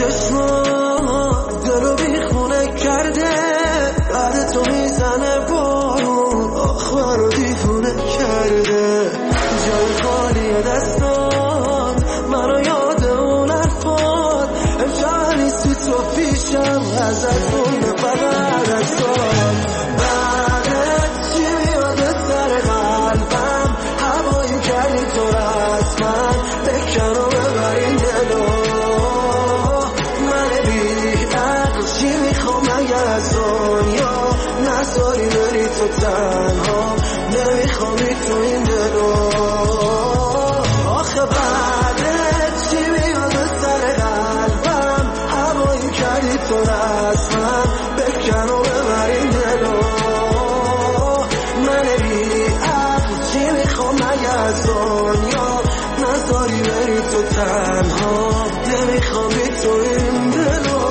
چشمات دلو بیخونه کرده، بعد تو میزنه بارون آخر رو دیوونه کرده. جای خالی دستان منو یاد اون حرفات، امشب نیستی تو پیشم ازت مونده فقط عکسات. بعدت چی میاد سر قلبم، هوایی کردی تو رسما بکن و ببر این دلو. من بی عقل چی میخوام اگر از دنیا نذاری بری تو تنها، نمیخوام تو این دلو. آخه بعدت چی میاد سر قلبم، هوایی کردی تو رسما بکن و ببر این دلو. من بی عقل چی میخوام اگر از دنیا نذاری بری تو تنها، نمیخوام تو این دلو.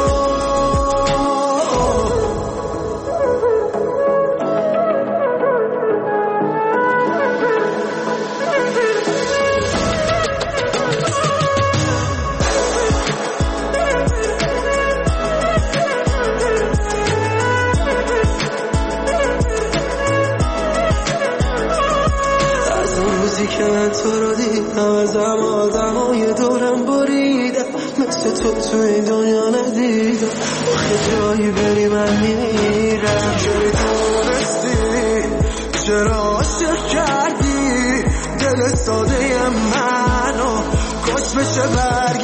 که من تو رو دیدم ازم آدمای دورم بریدم، مثل تو این دنیا ندیدم. آخه جایی بری من میرم. چرا تونستی، چرا عاشق کردی دل ساده منو، کاش بشه برگ